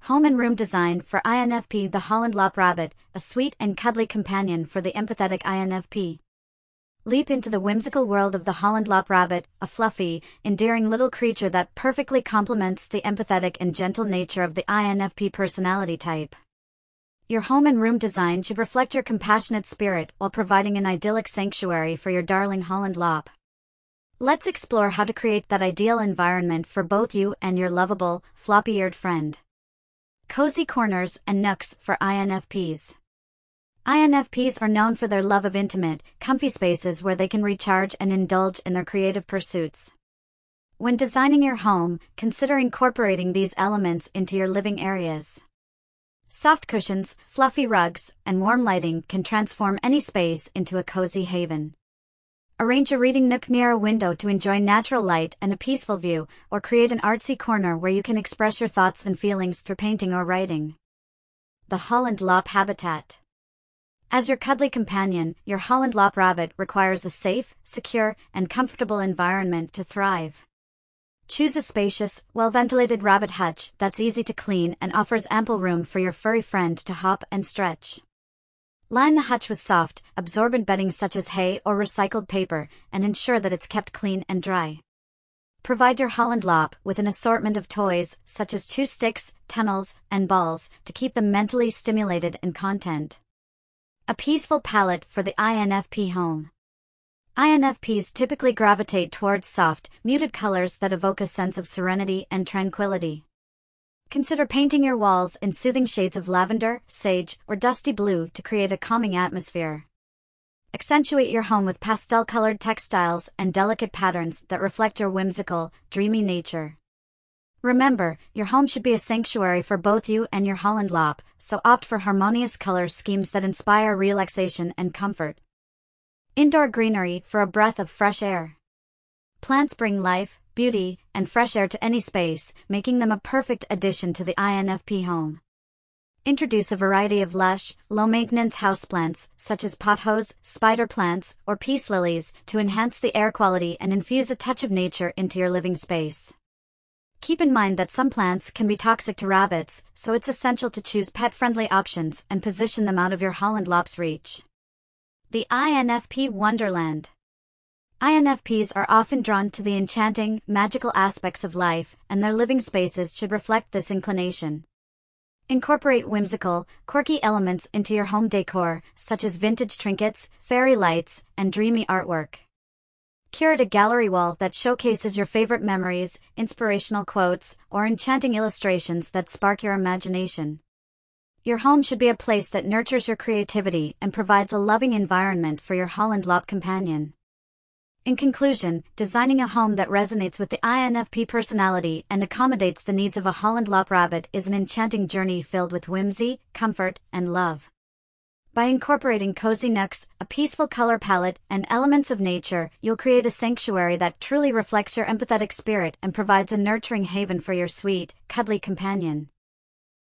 Home and room design for INFP. The Holland Lop Rabbit, a sweet and cuddly companion for the empathetic INFP. Leap into the whimsical world of the Holland Lop Rabbit, a fluffy, endearing little creature that perfectly complements the empathetic and gentle nature of the INFP personality type. Your home and room design should reflect your compassionate spirit while providing an idyllic sanctuary for your darling Holland Lop. Let's explore how to create that ideal environment for both you and your lovable, floppy-eared friend. Cozy corners and nooks for INFPs. INFPs are known for their love of intimate, comfy spaces where they can recharge and indulge in their creative pursuits. When designing your home, consider incorporating these elements into your living areas. Soft cushions, fluffy rugs, and warm lighting can transform any space into a cozy haven. Arrange a reading nook near a window to enjoy natural light and a peaceful view, or create an artsy corner where you can express your thoughts and feelings through painting or writing. The Holland Lop Habitat. As your cuddly companion, your Holland Lop Rabbit requires a safe, secure, and comfortable environment to thrive. Choose a spacious, well-ventilated rabbit hutch that's easy to clean and offers ample room for your furry friend to hop and stretch. Line the hutch with soft, absorbent bedding such as hay or recycled paper, and ensure that it's kept clean and dry. Provide your Holland Lop with an assortment of toys, such as chew sticks, tunnels, and balls, to keep them mentally stimulated and content. A peaceful palette for the INFP home. INFPs typically gravitate towards soft, muted colors that evoke a sense of serenity and tranquility. Consider painting your walls in soothing shades of lavender, sage, or dusty blue to create a calming atmosphere. Accentuate your home with pastel-colored textiles and delicate patterns that reflect your whimsical, dreamy nature. Remember, your home should be a sanctuary for both you and your Holland Lop, so opt for harmonious color schemes that inspire relaxation and comfort. Indoor greenery for a breath of fresh air. Plants bring life, beauty, and fresh air to any space, making them a perfect addition to the INFP home. Introduce a variety of lush, low-maintenance houseplants, such as pothos, spider plants, or peace lilies, to enhance the air quality and infuse a touch of nature into your living space. Keep in mind that some plants can be toxic to rabbits, so it's essential to choose pet-friendly options and position them out of your Holland Lop's reach. The INFP Wonderland. INFPs are often drawn to the enchanting, magical aspects of life, and their living spaces should reflect this inclination. Incorporate whimsical, quirky elements into your home decor, such as vintage trinkets, fairy lights, and dreamy artwork. Curate a gallery wall that showcases your favorite memories, inspirational quotes, or enchanting illustrations that spark your imagination. Your home should be a place that nurtures your creativity and provides a loving environment for your Holland Lop companion. In conclusion, designing a home that resonates with the INFP personality and accommodates the needs of a Holland Lop Rabbit is an enchanting journey filled with whimsy, comfort, and love. By incorporating cozy nooks, a peaceful color palette, and elements of nature, you'll create a sanctuary that truly reflects your empathetic spirit and provides a nurturing haven for your sweet, cuddly companion.